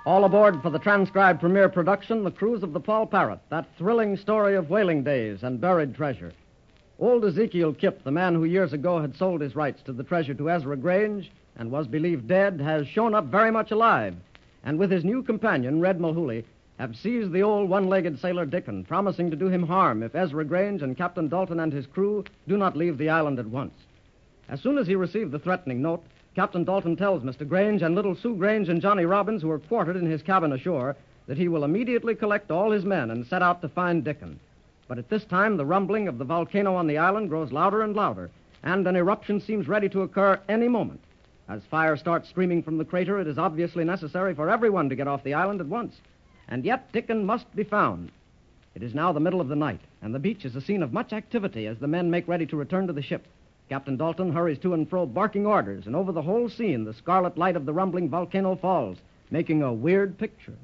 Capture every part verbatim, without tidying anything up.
All aboard for the transcribed premiere production, The Cruise of the Paul Parrot, that thrilling story of whaling days and buried treasure. Old Ezekiel Kipp, the man who years ago had sold his rights to the treasure to Ezra Grange and was believed dead, has shown up very much alive, and with his new companion, Red Mulhooley, have seized the old one-legged sailor Dickon, promising to do him harm if Ezra Grange and Captain Dalton and his crew do not leave the island at once. As soon as he received the threatening note, Captain Dalton tells Mister Grange and little Sue Grange and Johnny Robbins, who are quartered in his cabin ashore, that he will immediately collect all his men and set out to find Dickon. But at this time, the rumbling of the volcano on the island grows louder and louder, and an eruption seems ready to occur any moment. As fire starts streaming from the crater, it is obviously necessary for everyone to get off the island at once. And yet Dickon must be found. It is now the middle of the night, and the beach is a scene of much activity as the men make ready to return to the ship. Captain Dalton hurries to and fro, barking orders, and over the whole scene, the scarlet light of the rumbling volcano falls, making a weird picture.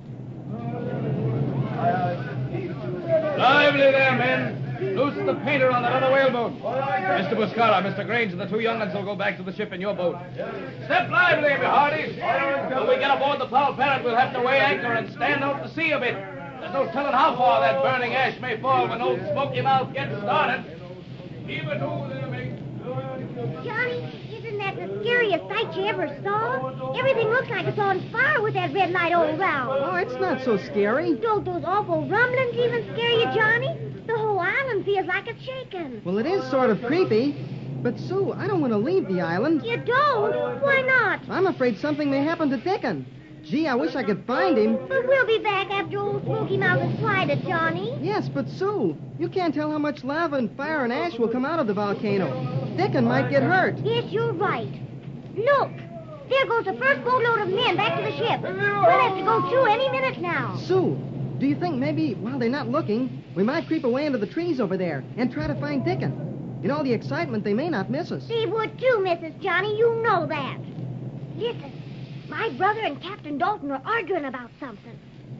Lively there, men. Loosen the painter on that other whaleboat. Mister Buscara, Mister Grange, and the two young uns will go back to the ship in your boat. Step lively, me hearties. When we get aboard the Paul Parrot, we'll have to weigh anchor and stand out to sea a bit. There's no telling how far that burning ash may fall when old Smoky Mouth gets started. Keep it over there, mate. Johnny, isn't that the scariest sight you ever saw? Everything looks like it's on fire with that red light all around. Oh, it's not so scary. Don't those awful rumblings even scare you, Johnny? The whole island feels like it's shaking. Well, it is sort of creepy. But, Sue, I don't want to leave the island. You don't? Why not? I'm afraid something may happen to Dickon. Gee, I wish I could find him. But we'll be back after old Smoky Mouth has quieted, Johnny. Yes, but, Sue, you can't tell how much lava and fire and ash will come out of the volcano. Dickon might get hurt. Yes, you're right. Look, there goes the first boatload of men back to the ship. We'll have to go through any minute now. Sue, do you think maybe, while they're not looking, we might creep away into the trees over there and try to find Dickon? In all the excitement, they may not miss us. They would too, Missus Johnny. You know that. Listen, my brother and Captain Dalton are arguing about something.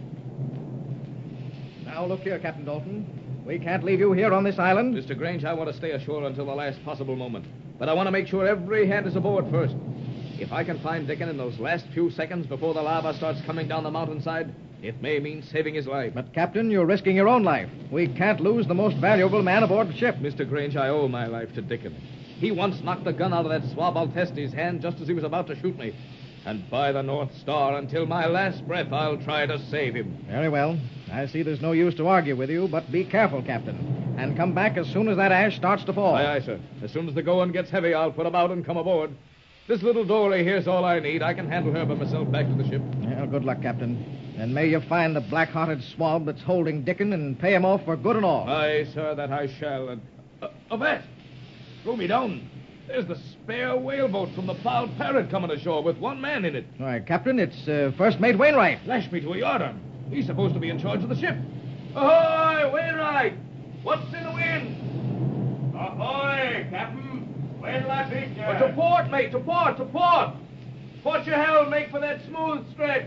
Now, look here, Captain Dalton. We can't leave you here on this island. Mister Grange, I want to stay ashore until the last possible moment. But I want to make sure every hand is aboard first. If I can find Dickon in those last few seconds before the lava starts coming down the mountainside, it may mean saving his life. But, Captain, you're risking your own life. We can't lose the most valuable man aboard the ship. Mister Grange, I owe my life to Dickon. He once knocked the gun out of that swab Alteste's hand just as he was about to shoot me. And by the North Star, until my last breath, I'll try to save him. Very well. I see there's no use to argue with you, but be careful, Captain. And come back as soon as that ash starts to fall. Aye, aye, sir. As soon as the going gets heavy, I'll put about and come aboard. This little dory here's all I need. I can handle her by myself back to the ship. Well, good luck, Captain. And may you find the black-hearted swab that's holding Dickon and pay him off for good and all. Aye, sir, that I shall. And, uh, Avast! Throw me down. There's the spare whaleboat from the Paul Parrot coming ashore with one man in it. All right, Captain, it's uh, First Mate Wainwright. Lash me to a yardarm. He's supposed to be in charge of the ship. Ahoy, Wainwright! What's in the wind? Ahoy, Captain. Where will I be, sir? Oh, to port, mate, to port, to port. Port your helm, make for that smooth stretch.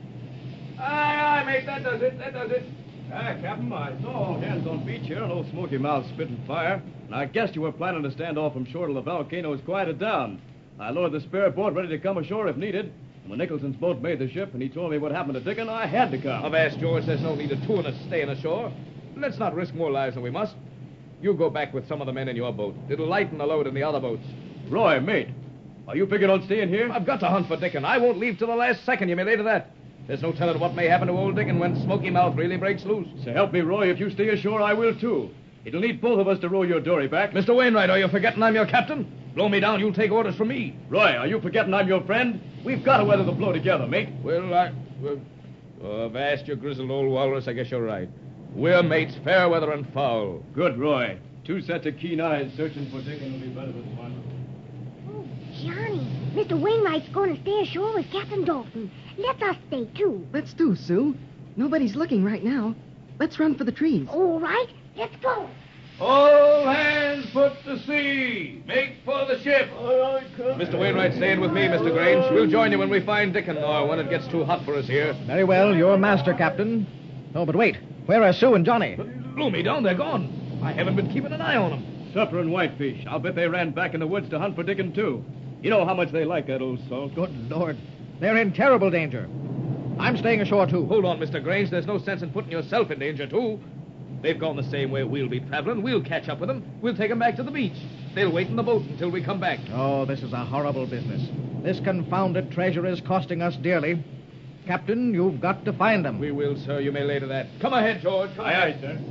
Aye, aye, mate, that does it, that does it. Ah, Captain, I saw all hands on beach here and old Smoky Mouth spitting fire, and I guessed you were planning to stand off from shore till the volcano was quieted down. I lowered the spare boat ready to come ashore if needed, and when Nicholson's boat made the ship and he told me what happened to Dickon, I had to come. I've asked George, there's no need of two of us staying ashore. Let's not risk more lives than we must. You go back with some of the men in your boat. It'll lighten the load in the other boats. Roy, mate, are you figured on staying here? I've got to hunt for Dickon. I won't leave till the last second, you may lay to that. There's no telling what may happen to old Dickon when Smoky Mouth really breaks loose. So help me, Roy, if you stay ashore, I will too. It'll need both of us to row your dory back. Mister Wainwright, are you forgetting I'm your captain? Blow me down, you'll take orders from me. Roy, are you forgetting I'm your friend? We've got to weather the blow together, mate. Well, I... Well, oh, avast, you grizzled old walrus, I guess you're right. We're mates, fair weather and foul. Good, Roy. Two sets of keen eyes searching for Dickon will be better than one. Oh, Johnny, Mister Wainwright's going to stay ashore with Captain Dalton. Let us stay, too. Let's do, Sue. Nobody's looking right now. Let's run for the trees. All right, let's go. All hands put to sea. Make for the ship. All right, Captain. Mister Wainwright, staying with me, Mister Grange. We'll join you when we find Dickon, or when it gets too hot for us here. Very well, you're master, Captain. Oh, but wait. Where are Sue and Johnny? Blew me down, they're gone. I haven't been keeping an eye on them. Supper and whitefish. I'll bet they ran back in the woods to hunt for Dickon, too. You know how much they like that old salt. Good Lord. They're in terrible danger. I'm staying ashore, too. Hold on, Mister Grange. There's no sense in putting yourself in danger, too. They've gone the same way we'll be traveling. We'll catch up with them. We'll take them back to the beach. They'll wait in the boat until we come back. Oh, this is a horrible business. This confounded treasure is costing us dearly. Captain, you've got to find them. We will, sir. You may lay to that. Come ahead, George. Come Aye, ahead. aye, sir.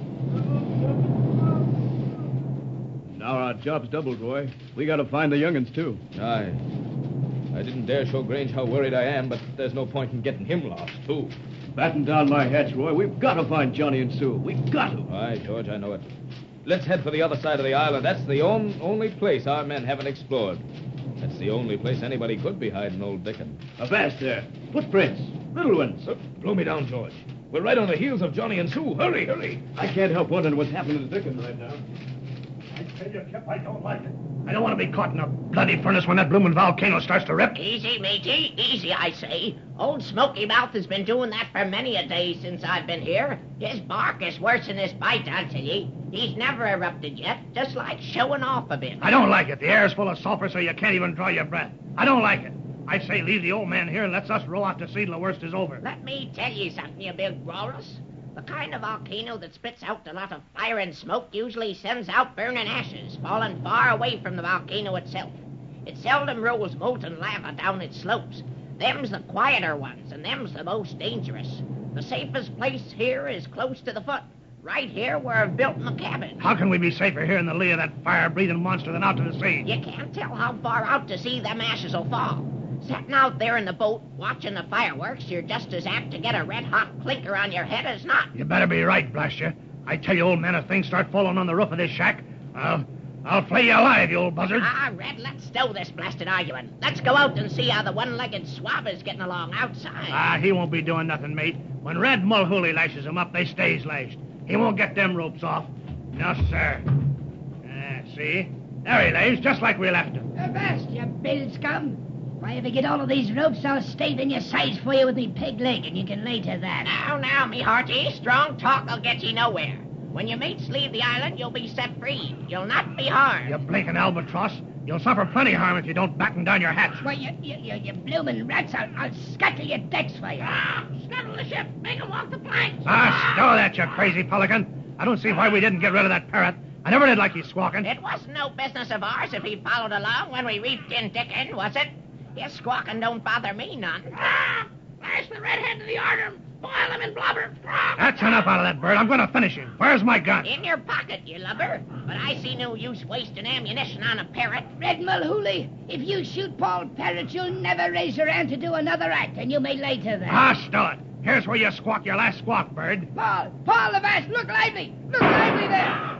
Now our job's doubled, Roy. We gotta find the young'uns, too. Aye. I didn't dare show Grange how worried I am, but there's no point in getting him lost, too. Batten down my hatch, Roy. We've got to find Johnny and Sue. We've got to. Aye, George, I know it. Let's head for the other side of the island. That's the on- only place our men haven't explored. That's the only place anybody could be hiding old Dickon. Avast there. Footprints. Little ones. So, blow me down, George. We're right on the heels of Johnny and Sue. Hurry, hurry. I can't help wondering what's happening to Dickon right now. I tell you, Kip, I don't like it. I don't want to be caught in a bloody furnace when that bloomin' volcano starts to rip. Easy, matey. Easy, I say. Old Smoky Mouth has been doing that for many a day since I've been here. His bark is worse than his bite, I'll tell ye. He's never erupted yet, just like showing off a bit. I don't like it. The air's full of sulfur so you can't even draw your breath. I don't like it. I say leave the old man here and let's us row out to sea till the worst is over. Let me tell you something, you big walrus. The kind of volcano that spits out a lot of fire and smoke usually sends out burning ashes, falling far away from the volcano itself. It seldom rolls molten lava down its slopes. Them's the quieter ones, and them's the most dangerous. The safest place here is close to the foot, right here where I've built my cabin. How can we be safer here in the lee of that fire-breathing monster than out to the sea? You can't tell how far out to sea them ashes will fall. Sitting out there in the boat, watching the fireworks, you're just as apt to get a red-hot clinker on your head as not. You better be right, blast you. I tell you, old man, if things start falling on the roof of this shack, I'll, I'll flay you alive, you old buzzard. Ah, Red, let's stow this blasted argument. Let's go out and see how the one-legged swab is getting along outside. Ah, he won't be doing nothing, mate. When Red Mulhooly lashes him up, they stays lashed. He won't get them ropes off. No, sir. Ah, see? There he lays, just like we left him. Avast, you bill scum. If I ever get all of these ropes, I'll stave in your sides for you with me peg leg, and you can lay to that. Now, now, me hearty, strong talk'll get ye nowhere. When your mates leave the island, you'll be set free. You'll not be harmed. You blinking albatross. You'll suffer plenty harm if you don't batten down your hatch. Why, you, you, you, you bloomin' rats, I'll, I'll scuttle your decks for you. Ah, scuttle the ship. Make 'em walk the planks. Ah, stow that, you crazy pelican. I don't see why we didn't get rid of that parrot. I never did like you squawking. It wasn't no business of ours if he followed along when we reefed in Dickon, was it? His squawking don't bother me none. Ah, lash the redhead to the arm. Boil him in blubber. Ah. That's enough out of that bird. I'm going to finish him. Where's my gun? In your pocket, you lubber. But I see no use wasting ammunition on a parrot. Red Mulhooly, if you shoot Paul Parrot, you'll never raise your hand to do another act, and you may lay to that. Ah, stow it. Here's where you squawk your last squawk, bird. Paul, Paul Avast, look lively. Look lively there.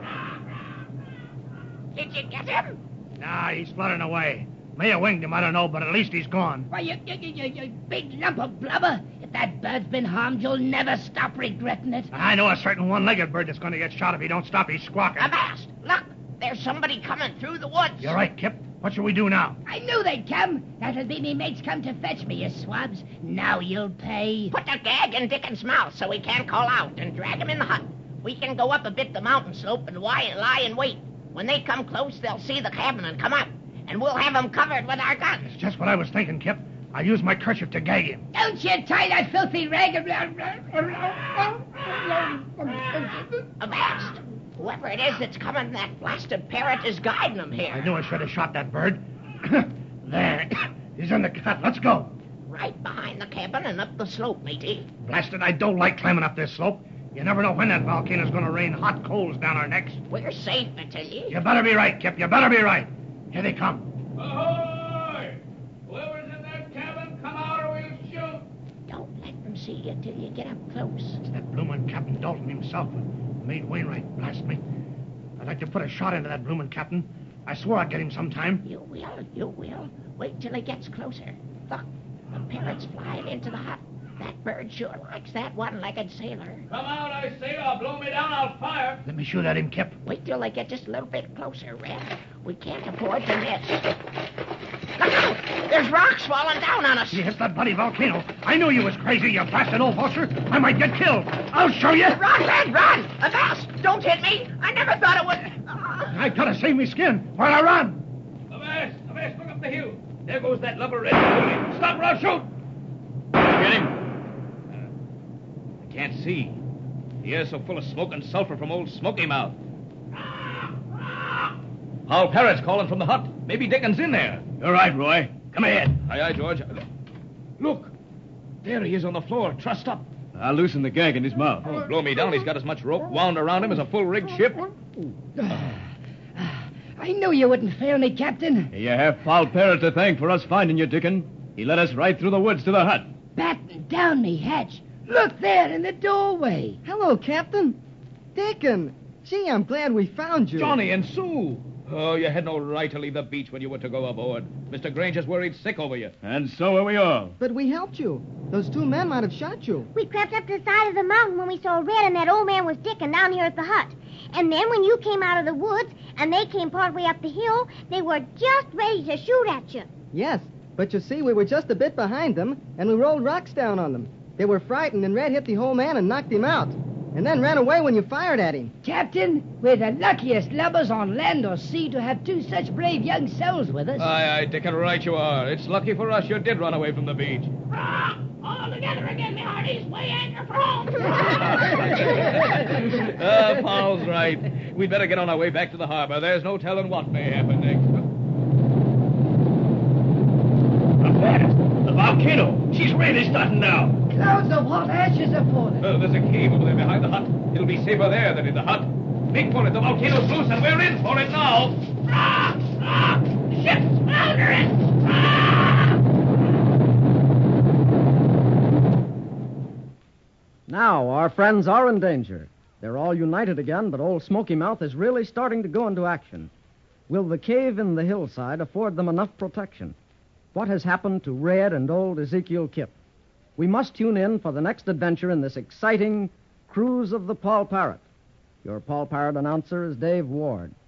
Did you get him? Nah, he's fluttering away. May have winged him, I don't know, but at least he's gone. Why, you, you, you, you big lump of blubber. If that bird's been harmed, you'll never stop regretting it. I know a certain one-legged bird that's going to get shot if he don't stop his squawking. Avast! Look, there's somebody coming through the woods. You're right, Kip. What shall we do now? I knew they'd come. That'll be me mates come to fetch me, you swabs. Now you'll pay. Put a gag in Dickon's mouth so he can't call out and drag him in the hut. We can go up a bit the mountain slope and lie, lie and wait. When they come close, they'll see the cabin and come out. And we'll have them covered with our guns. It's just what I was thinking, Kip. I'll use my kerchief to gag him. Don't you tie that filthy rag. Avast! Whoever it is that's coming, that blasted parrot is guiding them here. I knew I should have shot that bird. There. He's in the cut. Let's go. Right behind the cabin and up the slope, matey. Blasted, I don't like climbing up this slope. You never know when that volcano's going to rain hot coals down our necks. We're safe, I tell you. You better be right, Kip. You better be right. Here they come. Ahoy! Whoever's in that cabin, come out or we'll shoot. Don't let them see you till you get up close. It's that bloomin' Captain Dalton himself and Mate Wainwright, blast me. I'd like to put a shot into that bloomin' captain. I swore I'd get him sometime. You will, you will. Wait till he gets closer. Look, the parrot's flying into the hut. That bird sure likes that one-legged sailor. Come out, I say, or blow me down, I'll fire. Let me shoot at him, Kip. Wait till they get just a little bit closer, Red. We can't afford to miss. Look out! There's rocks falling down on us. You hit that bloody volcano. I knew you was crazy, you blasted old vulture. I might get killed. I'll show you. Run, Red, run! Avast! Don't hit me. I never thought it would... Uh... I gotta save me skin while I run. Avast! Avast, look up the hill. There goes that lubber Red. Stop or I'll shoot. Get him. can't see. The air's so full of smoke and sulfur from old Smoky Mouth. Paul Parrot's calling from the hut. Maybe Dickens in there. You're right, Roy. Come ahead. Aye, aye, George. Look. There he is on the floor, trussed up. I'll loosen the gag in his mouth. Oh, blow me down. He's got as much rope wound around him as a full-rigged ship. I knew you wouldn't fail me, Captain. You have Paul Parrot to thank for us finding you, Dickon. He led us right through the woods to the hut. Batten down me hatch. Look there in the doorway. Hello, Captain. Dickon. Gee, I'm glad we found you. Johnny and Sue. Oh, you had no right to leave the beach when you were to go aboard. Mister Granger's worried sick over you. And so are we all. But we helped you. Those two men might have shot you. We crept up to the side of the mountain when we saw Red and that old man was Dickon down here at the hut. And then when you came out of the woods and they came partway up the hill, they were just ready to shoot at you. Yes, but you see, we were just a bit behind them, and we rolled rocks down on them. They were frightened, and Red hit the old man and knocked him out. And then ran away when you fired at him. Captain, we're the luckiest lubbers on land or sea to have two such brave young souls with us. Aye, aye, Dickon, right you are. It's lucky for us you did run away from the beach. All together again, me hearties. Way anchor from. Ah, Paul's right. We'd better get on our way back to the harbor. There's no telling what may happen next. Up there. The volcano. She's really starting now. Clouds of hot ashes are falling. Uh, there's a cave over there behind the hut. It'll be safer there than in the hut. Make for it. The volcano's loose, and we're in for it now. Ah! Ah! The ship's foundering! Ah! Now, our friends are in danger. They're all united again, but old Smoky Mouth is really starting to go into action. Will the cave in the hillside afford them enough protection? What has happened to Red and old Ezekiel Kip? We must tune in for the next adventure in this exciting Cruise of the Paul Parrot. Your Paul Parrot announcer is Dave Ward.